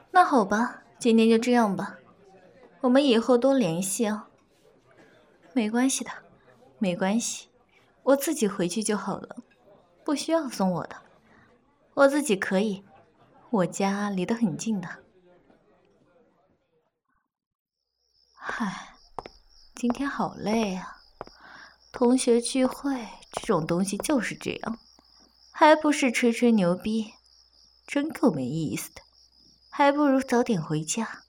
那好吧，今天就这样吧，我们以后多联系哦。没关系的，没关系，我自己回去就好了，不需要送我的，我自己可以，我家离得很近的。唉，今天好累啊，同学聚会这种东西就是这样，还不是吹吹牛逼，真够没意思的，还不如早点回家。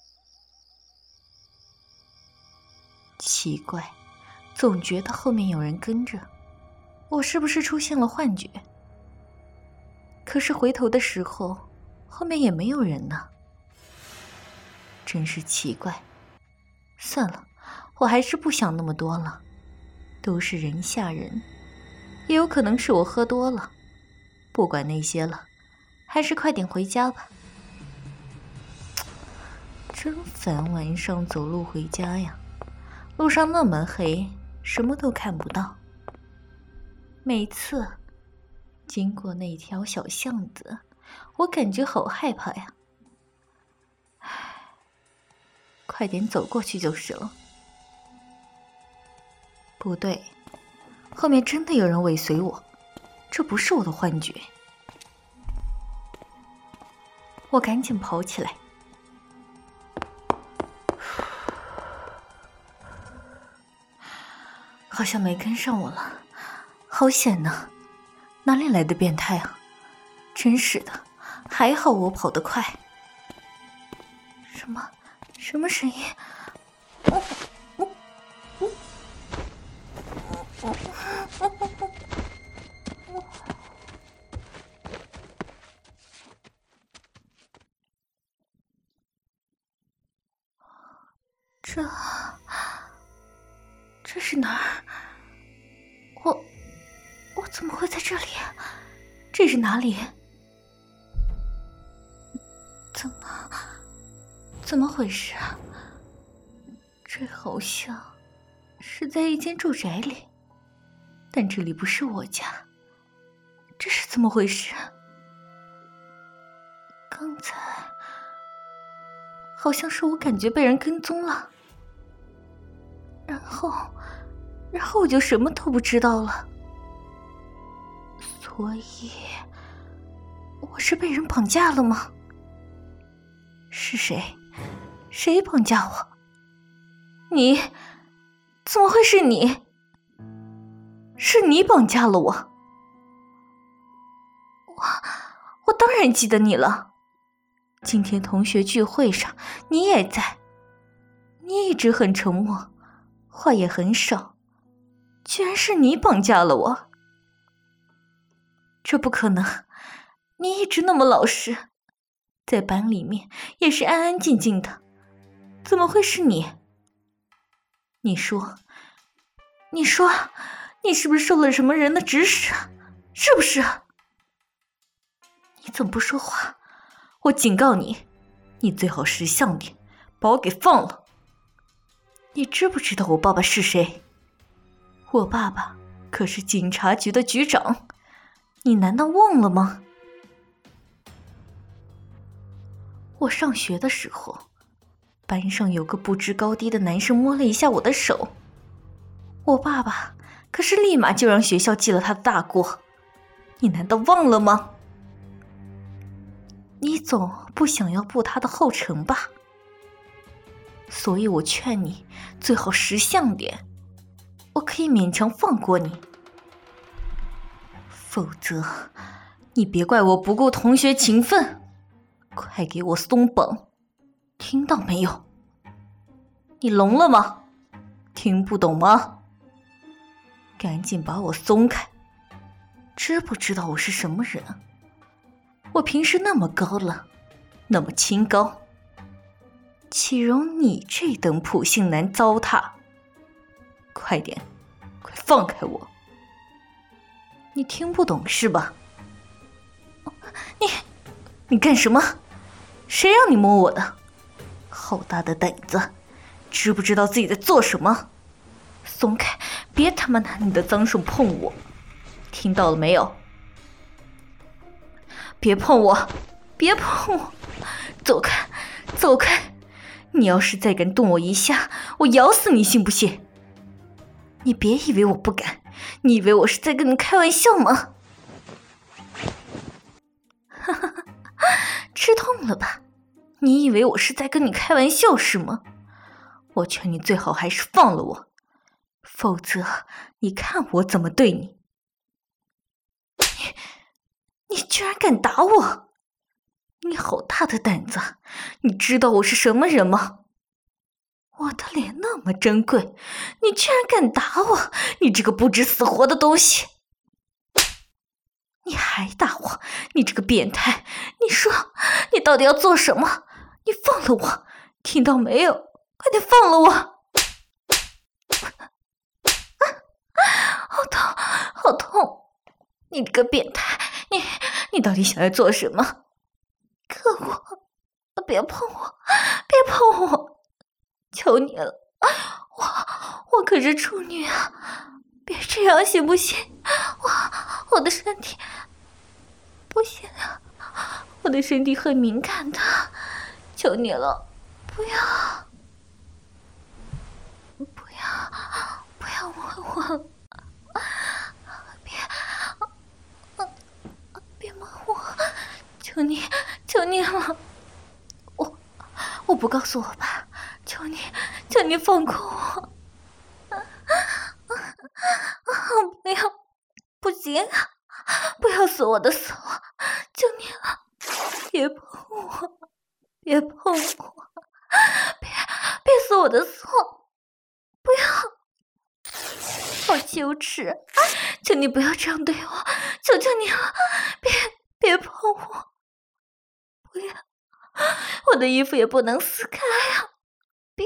奇怪，总觉得后面有人跟着，我是不是出现了幻觉？可是回头的时候，后面也没有人呢，真是奇怪。算了，我还是不想那么多了，都是人吓人，也有可能是我喝多了，不管那些了，还是快点回家吧。真烦，晚上走路回家呀，路上那么黑，什么都看不到。每次经过那条小巷子，我感觉好害怕呀。唉，快点走过去就是了。不对，后面真的有人尾随我，这不是我的幻觉。我赶紧跑起来。好像没跟上我了，好险呢！哪里来的变态啊！真是的，还好我跑得快。什么声音？这是哪儿？我怎么会在这里？这是哪里？怎么回事啊？这好像是在一间住宅里，但这里不是我家，这是怎么回事？刚才好像是我感觉被人跟踪了，然后我就什么都不知道了。所以我是被人绑架了吗？是谁绑架我？你？怎么会是你？是你绑架了我？我当然记得你了，今天同学聚会上你也在，你一直很沉默，话也很少，居然是你绑架了我。这不可能，你一直那么老实，在班里面也是安安静静的，怎么会是你？你说你是不是受了什么人的指使？是不是？你怎么不说话？我警告你，你最好识相点，把我给放了。你知不知道我爸爸是谁？我爸爸可是警察局的局长，你难道忘了吗？我上学的时候，班上有个不知高低的男生摸了一下我的手，我爸爸可是立马就让学校记了他的大过，你难道忘了吗？你总不想要步他的后尘吧？所以我劝你最好识相点，我可以勉强放过你，否则你别怪我不顾同学情分，快给我松绑，听到没有？你聋了吗？听不懂吗？赶紧把我松开！知不知道我是什么人？我平时那么高冷，那么清高，岂容你这等普信男糟蹋？快点，快放开我！你听不懂是吧？你干什么？谁让你摸我的？好大的胆子，知不知道自己在做什么？松开，别他妈拿你的脏手碰我，听到了没有？别碰我，别碰我， 走开，走开！你要是再敢动我一下，我咬死你，信不信？你别以为我不敢，你以为我是在跟你开玩笑吗？哈哈哈，吃痛了吧？你以为我是在跟你开玩笑是吗？我劝你最好还是放了我，否则你看我怎么对你！你居然敢打我！你好大的胆子！你知道我是什么人吗？我的脸那么珍贵，你居然敢打我！你这个不知死活的东西！你还打我！你这个变态！你说你到底要做什么？你放了我！听到没有？快点放了我！好痛，好痛！你这个变态！你到底想要做什么？可恶！别碰我！别碰我！求你了，我可是处女啊！别这样行不行？我的身体不行啊，我的身体很敏感的，求你了，不要摸我，别摸我，求你了，我不告诉我爸，求你放过我！不要，不行啊！不要锁我的锁！求你了，别碰我，别碰我，别锁我的锁！不要，好羞耻！求你不要这样对我，求求你了，别碰我！不要，我的衣服也不能撕开啊！别！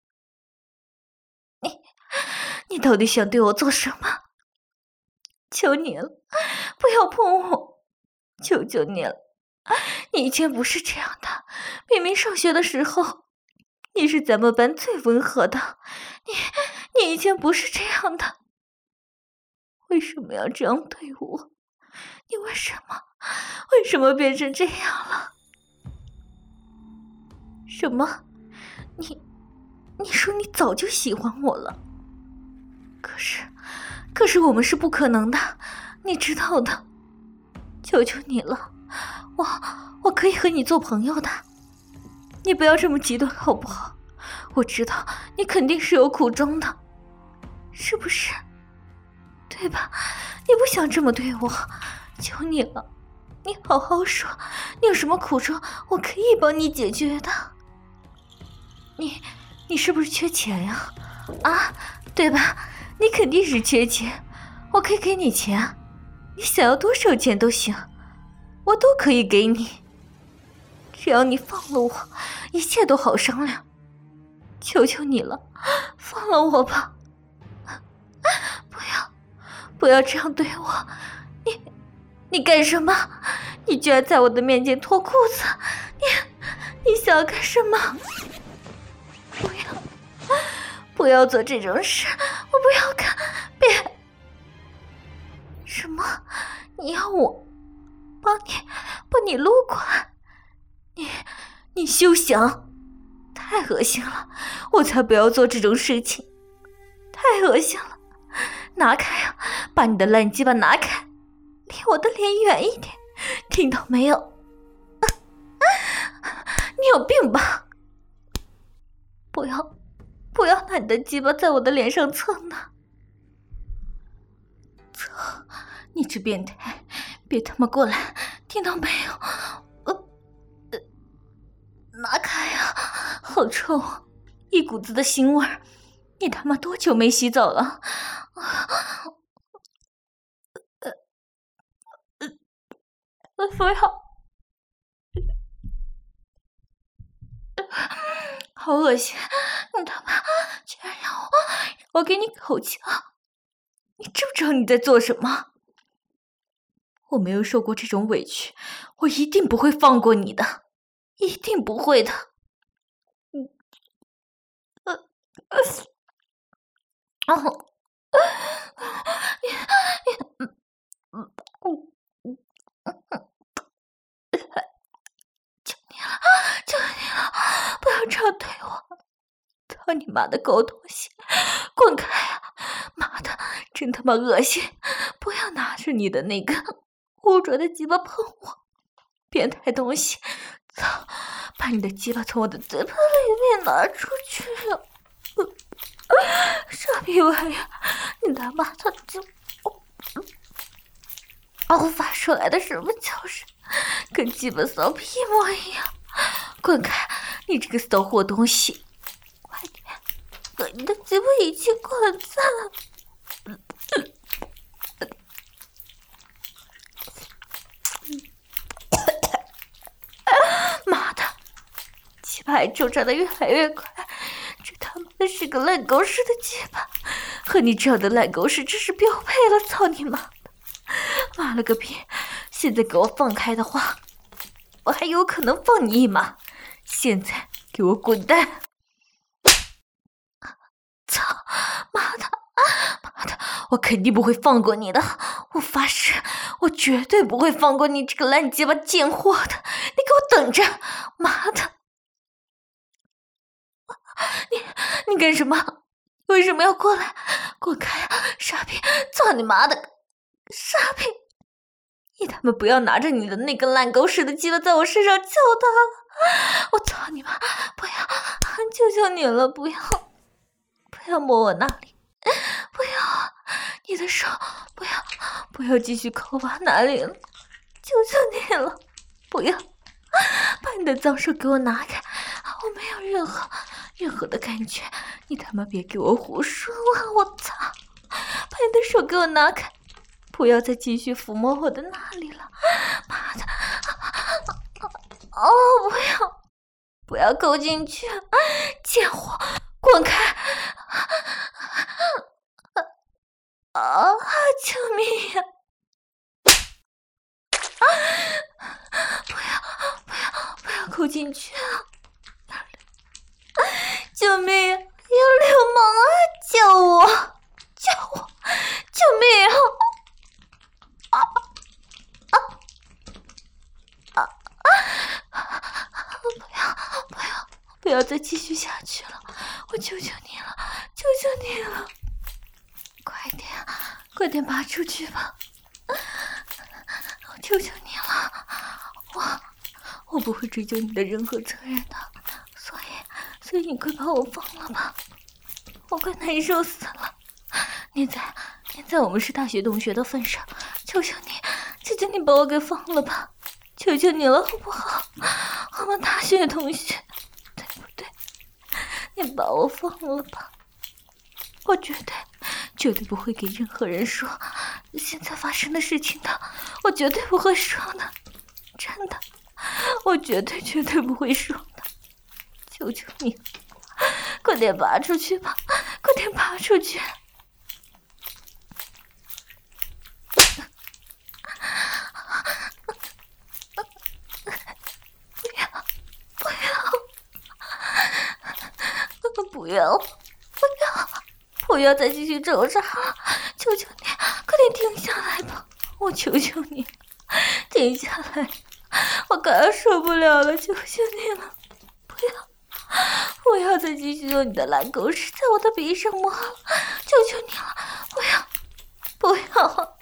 你到底想对我做什么？求你了，不要碰我！求求你了！你以前不是这样的，明明上学的时候，你是咱们班最温和的，你以前不是这样的，为什么要这样对我？你为什么变成这样了？什么？你说你早就喜欢我了？可是我们是不可能的，你知道的。求求你了，我可以和你做朋友的，你不要这么极端好不好？我知道你肯定是有苦衷的，是不是？对吧？你不想这么对我，求你了，你好好说，你有什么苦衷，我可以帮你解决的。你是不是缺钱呀？啊，对吧？你肯定是缺钱，我可以给你钱，你想要多少钱都行，我都可以给你。只要你放了我，一切都好商量。求求你了，放了我吧！不要这样对我！你干什么？你居然在我的面前脱裤子！你想要干什么？不要做这种事！我不要看！别！什么？你要我帮你撸管？你休想！太恶心了！我才不要做这种事情！太恶心了！拿开啊！把你的烂鸡巴拿开，离我的脸远一点，听到没有？你有病吧？不要拿你的鸡巴在我的脸上蹭呢！走，你这变态，别他妈过来，听到没有？拿开啊！好臭，一股子的腥味儿！你他妈多久没洗澡了？不要！好恶心！你他妈居然让我给你口交！你知不知道你在做什么？我没有受过这种委屈，我一定不会放过你的，一定不会的。求妈的狗东西，滚开啊！妈的，真他妈恶心！不要拿着你的那个污浊的鸡巴碰我，变态东西！操，把你的鸡巴从我的嘴巴里面拿出去啊！傻逼玩意儿，你他妈的就发出来的什么叫声，跟鸡巴骚屁一模一样！滚开，你这个骚货东西！快点，和你的鸡巴一起滚散！妈的，鸡巴还抽插的越来越快，这他妈的是个烂狗屎的鸡巴，和你这样的烂狗屎真是标配了！操你妈的！妈了个逼！现在给我放开的话，我还有可能放你一马。现在给我滚蛋！操！妈的！妈的！我肯定不会放过你的！我发誓，我绝对不会放过你这个烂鸡巴贱货的！你给我等着！妈的！你干什么？为什么要过来？滚开啊！傻逼！操你妈的！傻逼！你他妈不要拿着你的那根烂狗屎的鸡巴在我身上敲打了！我操你妈！不要！求求你了，不要！不要摸我那里！不要！你的手！不要继续抠我哪里了！求求你了！不要！把你的脏手给我拿开！我没有任何的感觉！你他妈别给我胡说了！我操！把你的手给我拿开！不要再继续抚摸我的那里了！妈的！不要勾进去！贱货，滚开！救命呀！不要勾进去啊！救命！有流氓啊！救我！救命啊！不要再继续下去了！我求求你了！快点拔出去吧！我求求你了！我不会追究你的任何责任的，所以你快把我放了吧！我快难受死了！念在我们是大学同学的份上，求求你把我给放了吧！求求你了，好不好？我们大学同学，对不对？你把我放了吧！我绝对不会给任何人说现在发生的事情的，我绝对不会说的，真的，我绝对不会说的！求求你，快点拔出去吧！快点拔出去！不要再继续挣扎了！求求你，快点停下来吧！我求求你，停下来！我快要受不了了！求求你了！不要再继续用你的烂狗屎在我的鼻上摸了！求求你了！不要！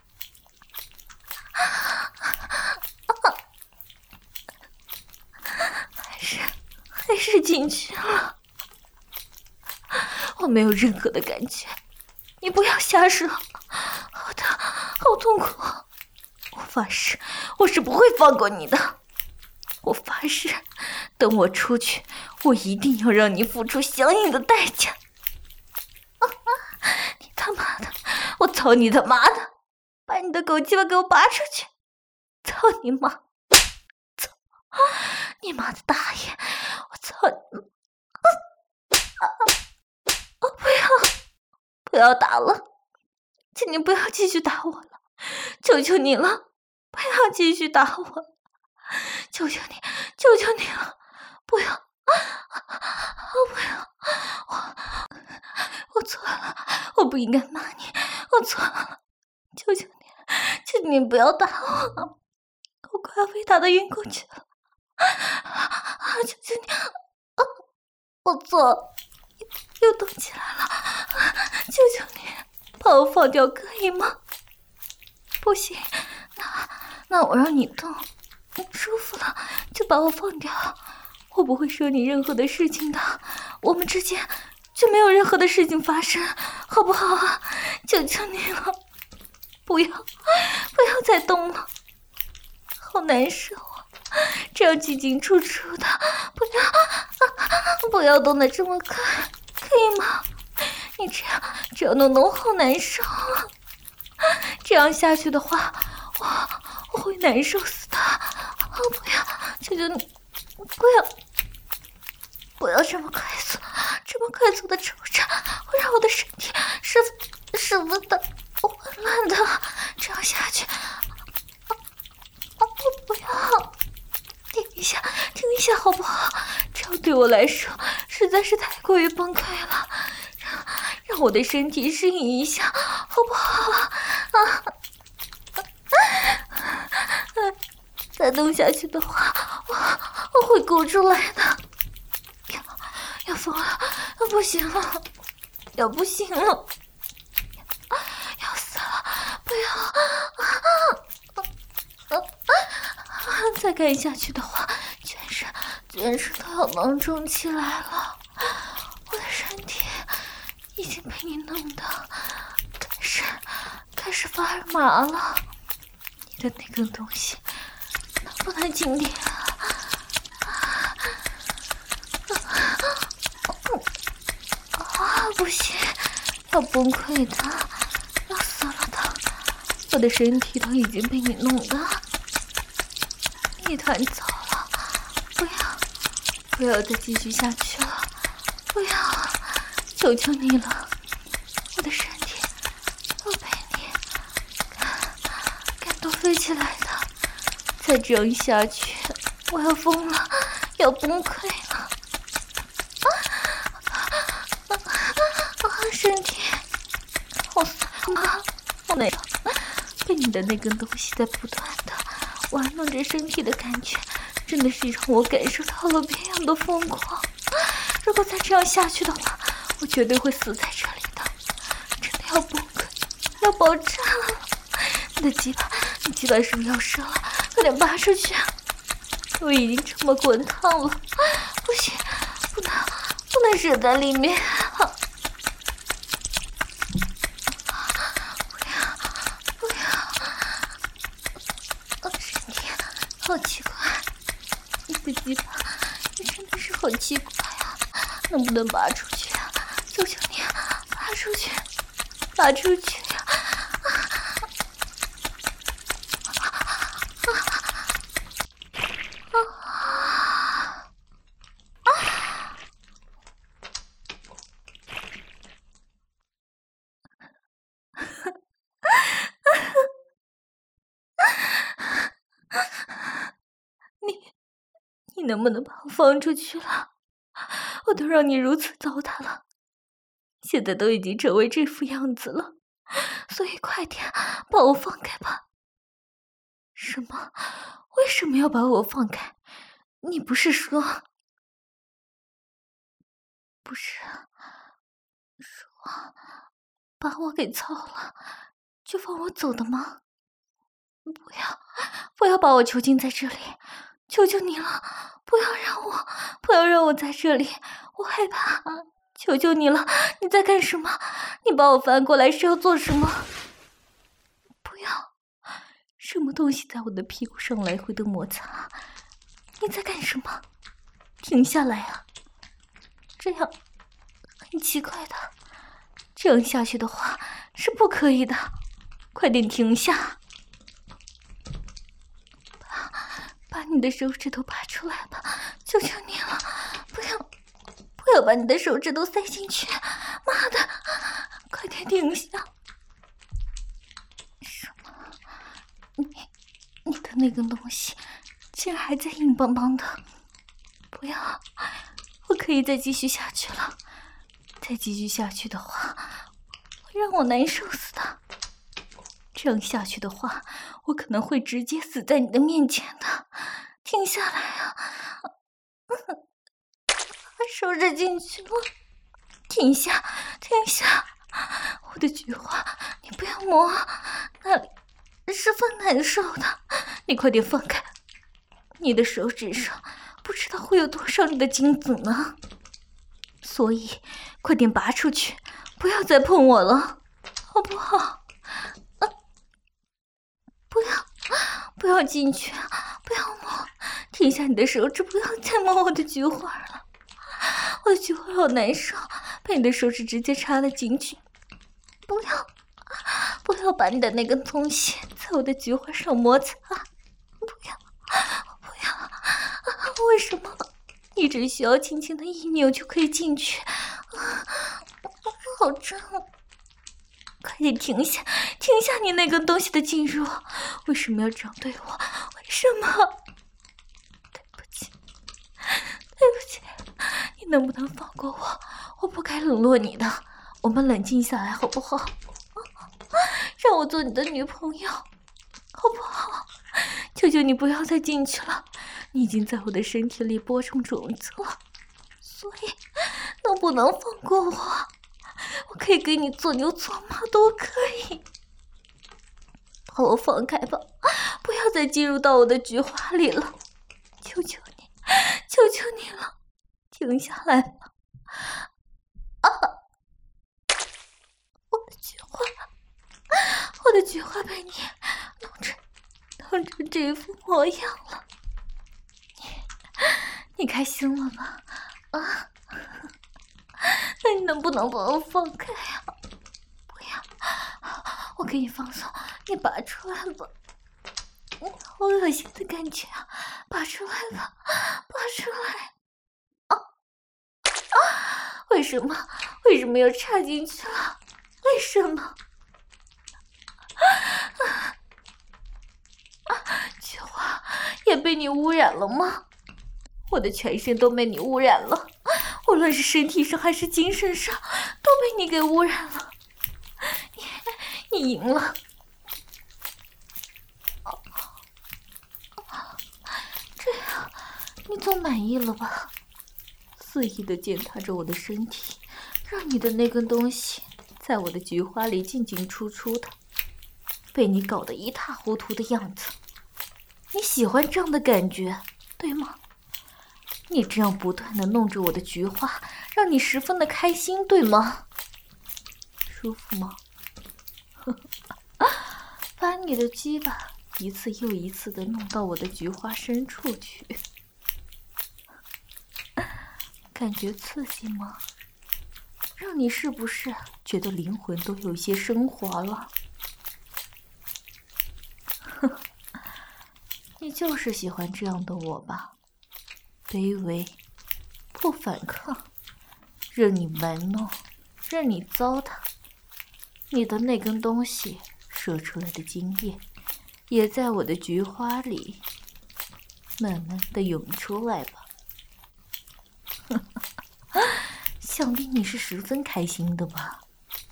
还是进去了。我没有任何的感觉，你不要瞎说，好疼，好痛苦！我发誓，我是不会放过你的。我发誓，等我出去，我一定要让你付出相应的代价！你他妈的，我操你他妈的！把你的狗鸡巴给我拔出去！操你妈！操你妈的大爷！我操你！不要打了，请你不要继续打我了，求求你了，不要继续打我了，求求你了，不要，不要，我错了，我不应该骂你，我错了，求求你不要打我，我快要被打得晕过去了，求求你，我错了。 又动起来了，求求你把我放掉可以吗？不行，那我让你动，你舒服了就把我放掉，我不会说你任何的事情的，我们之间就没有任何的事情发生，好不好啊？求求你了，不要再动了，好难受啊，这样进进出出的，不要动得这么快，可以吗？你这样弄好难受啊，这样下去的话我会难受死的，不要，求求你不要这么快速的抽插，会让我的身体十分的混乱的，这样下去不要，停一下好不好？这样对我来说实在是太过于崩溃了，让我的身体适应一下好不好啊？再动下去的话我会哭出来的，要疯了，不行了，不行了，要死了，不要！再干下去的话，全身都要囊肿起来了。我的身体已经被你弄得开始发麻了。你的那根东西能不能轻点啊？不行，要崩溃的，要死了的！我的身体都已经被你弄得一团糟了，不要再继续下去了，不要，求求你了，我的身体都被你感动飞起来的，再这样下去，我要疯了，要崩溃了，身体好酸啊，好累，被你的那根东西在不断的玩弄着身体的感觉，真的是让我感受到了别样的疯狂。如果再这样下去的话，我绝对会死在这里的，真的要崩溃，要爆炸了！你的鸡巴是不是要射了？快点拔出去！我已经这么滚烫了，不行，不能射在里面。好奇怪，你的鸡巴也真的是好奇怪啊！能不能拔出去啊？求求你，拔出去呀！你能不能把我放出去了？我都让你如此糟蹋了，现在都已经成为这副样子了，所以快点把我放开吧。什么？为什么要把我放开？你不是说把我给操了就放我走的吗？不要把我囚禁在这里，求求你了，不要让我在这里，我害怕，求求你了，你在干什么？你把我翻过来是要做什么？不要，什么东西在我的屁股上来回的摩擦？你在干什么？停下来啊！这样很奇怪的，这样下去的话是不可以的，快点停下！把你的手指头拔出来吧，求求你了，不要把你的手指头塞进去，妈的，快点停下！什么？你的那根东西竟然还在硬邦邦的，不要，我可以再继续下去了，再继续下去的话会让我难受死的，这样下去的话我可能会直接死在你的面前的，停下来啊！手指进去了， 停下，停下！我的菊花，你不要摸，那里十分难受的，你快点放开！你的手指上不知道会有多少你的精子呢，所以快点拔出去，不要再碰我了，好不好？不要进去，不要摸，停下你的手指，不要再摸我的菊花了。我的菊花好难受，被你的手指直接插了进去。不要把你的那根东西在我的菊花上摩擦，不要！为什么？你只需要轻轻的一扭就可以进去，好胀！快点停下你那根东西的进入！为什么要这样对我？为什么？对不起，你能不能放过我？我不该冷落你的，我们冷静下来好不好？让我做你的女朋友，好不好？求求你不要再进去了，你已经在我的身体里播种种子了，所以能不能放过我？我可以给你做牛做马都可以，把我放开吧，不要再进入到我的菊花里了，求求你了，停下来吧！我的菊花被你弄成这副模样了，你开心了吧？那你能不能把我放开啊？不要，我给你放松，你拔出来吧。好恶心的感觉啊！拔出来吧，拔出来！为什么又插进去了？为什么？菊花也被你污染了吗？我的全身都被你污染了，无论是身体上还是精神上，都被你给污染了。你赢了。这样你总满意了吧？肆意地践踏着我的身体，让你的那根东西在我的菊花里进进出出的，被你搞得一塌糊涂的样子。你喜欢这样的感觉，对吗？你这样不断地弄着我的菊花，让你十分的开心，对吗？舒服吗？把你的鸡巴一次又一次地弄到我的菊花深处去，感觉刺激吗？让你是不是觉得灵魂都有些升华了？你就是喜欢这样的我吧？卑微，不反抗，任你玩弄，任你糟蹋。你的那根东西射出来的精液，也在我的菊花里慢慢的涌出来吧。想必你是十分开心的吧？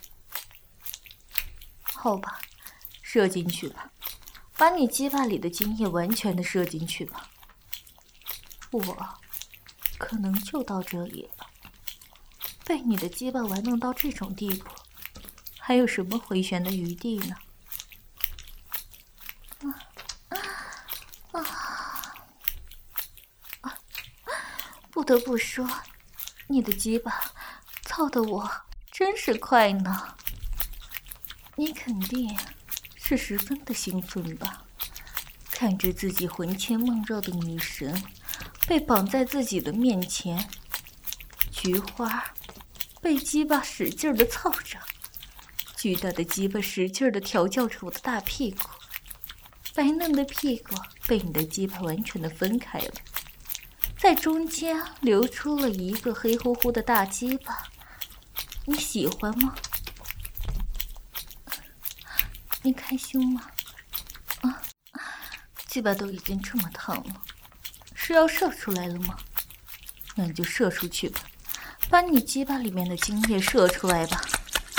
好吧，射进去吧，把你鸡巴里的精液完全的射进去吧。我可能就到这里了，被你的鸡巴玩弄到这种地步，还有什么回旋的余地呢？不得不说，你的鸡巴操得我真是快呢。你肯定是十分的兴奋吧？看着自己魂牵梦绕的女神被绑在自己的面前，菊花被鸡巴使劲的操着，巨大的鸡巴使劲的调教着我的大屁股，白嫩的屁股被你的鸡巴完全的分开了，在中间流出了一个黑乎乎的大鸡巴，你喜欢吗？你开心吗？鸡巴都已经这么烫了，是要射出来了吗？那你就射出去吧，把你鸡巴里面的精液射出来吧。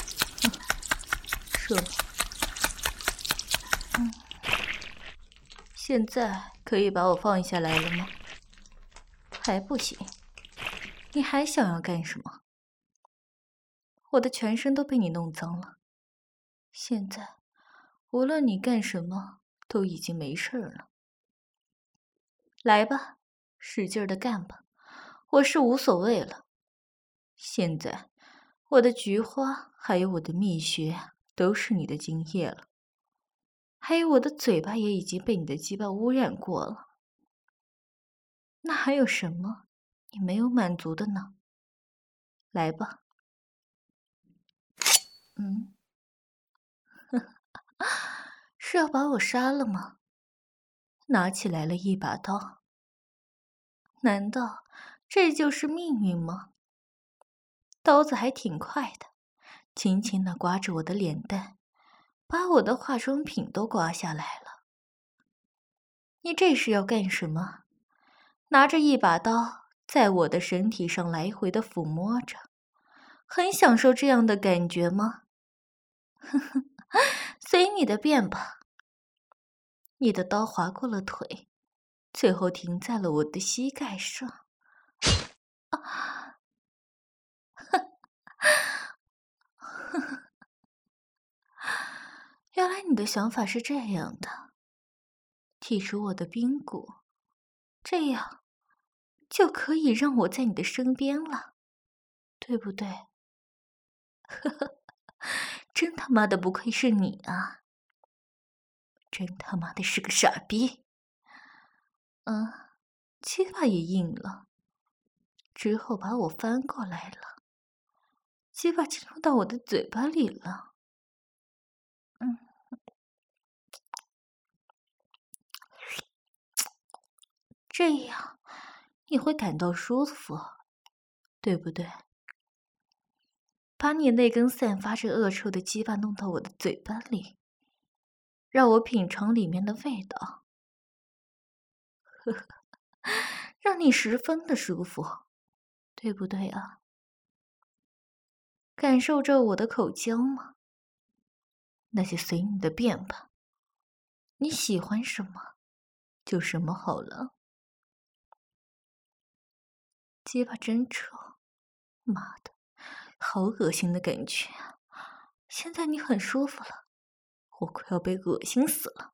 射吧。现在可以把我放下来了吗？还不行，你还想要干什么？ 我的全身都被你弄脏了。现在，无论你干什么，都已经没事了。来吧，使劲的干吧，我是无所谓了。现在，我的菊花还有我的蜜穴都是你的精液了，还有我的嘴巴也已经被你的鸡巴污染过了。那还有什么你没有满足的呢？来吧。是要把我杀了吗？拿起来了一把刀。难道这就是命运吗？刀子还挺快的，轻轻地刮着我的脸蛋，把我的化妆品都刮下来了。你这是要干什么？拿着一把刀在我的身体上来回的抚摸着，很享受这样的感觉吗？呵呵，随你的便吧。你的刀划过了腿，最后停在了我的膝盖上。原来你的想法是这样的，剔除我的髌骨，这样就可以让我在你的身边了，对不对？呵呵，真他妈的不愧是你啊！真他妈的是个傻逼。鸡巴也硬了，之后把我翻过来了，鸡巴进入到我的嘴巴里了。这样你会感到舒服，对不对？把你那根散发着恶臭的鸡巴弄到我的嘴巴里，让我品尝里面的味道。呵呵，让你十分的舒服，对不对啊？感受着我的口交吗？那就随你的便吧，你喜欢什么就什么好了。鸡巴真臭，妈的，好恶心的感觉啊！现在你很舒服了，我快要被恶心死了。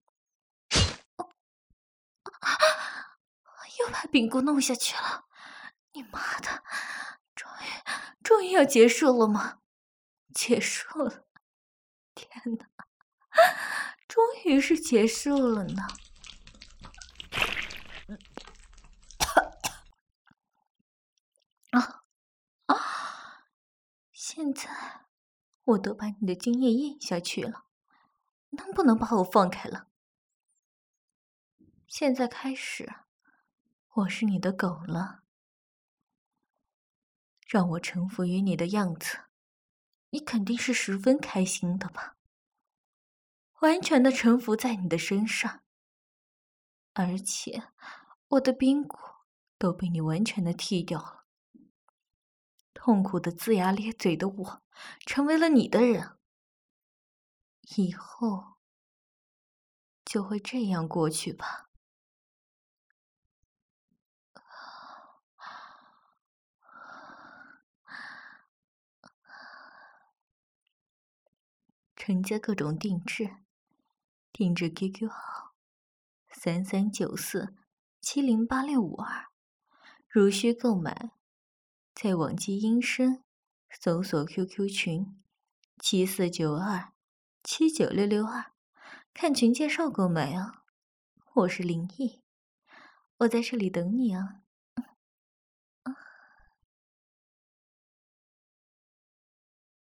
又把饼骨弄下去了，你妈的！终于要结束了吗？结束了！天哪，终于是结束了呢！现在我都把你的精液咽下去了，能不能把我放开了？现在开始，我是你的狗了。让我臣服于你的样子，你肯定是十分开心的吧？完全的臣服在你的身上，而且我的髌骨都被你完全的剃掉了。痛苦的龇牙咧嘴的我，成为了你的人。以后就会这样过去吧。承接各种定制QQ 号3394708652，如需购买，在网际音声搜索 QQ 群7492796662，看群介绍购买啊。我是林毅，我在这里等你啊。